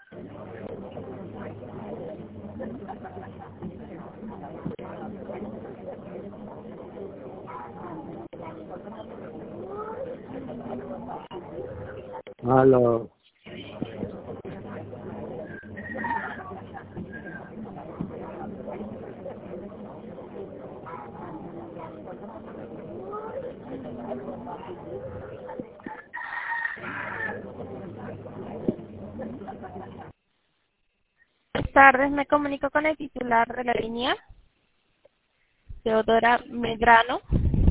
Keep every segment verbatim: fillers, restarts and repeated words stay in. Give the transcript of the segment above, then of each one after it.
Aló. Buenas tardes, me comunico con el titular de la línea, Teodora Medrano.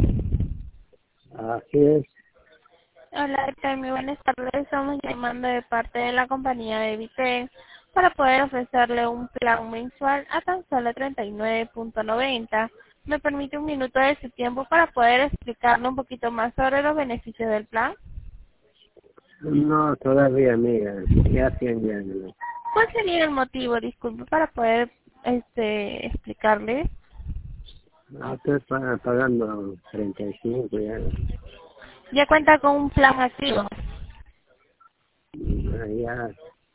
Así es. Hola, doctor, muy buenas tardes. Estamos llamando de parte de la compañía de Viten para poder ofrecerle un plan mensual a tan solo treinta y nueve punto noventa. ¿Me permite un minuto de su tiempo para poder explicarle un poquito más sobre los beneficios del plan? No, todavía, mira, ya cien años. ¿Cuál sería el motivo, disculpe, para poder este explicarle? Ah, estoy pa- pagando treinta y cinco ya. Ya cuenta con un plan activo. Ah, ya,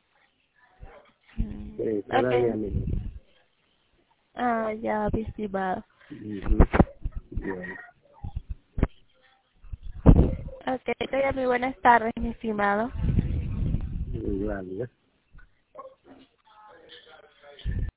Mm, sí, todavía, Ok. mira. Ah, ya, mi estimado. Ujú. Bien. Ok, tenga muy buenas tardes, mi estimado. Igual, ¿no?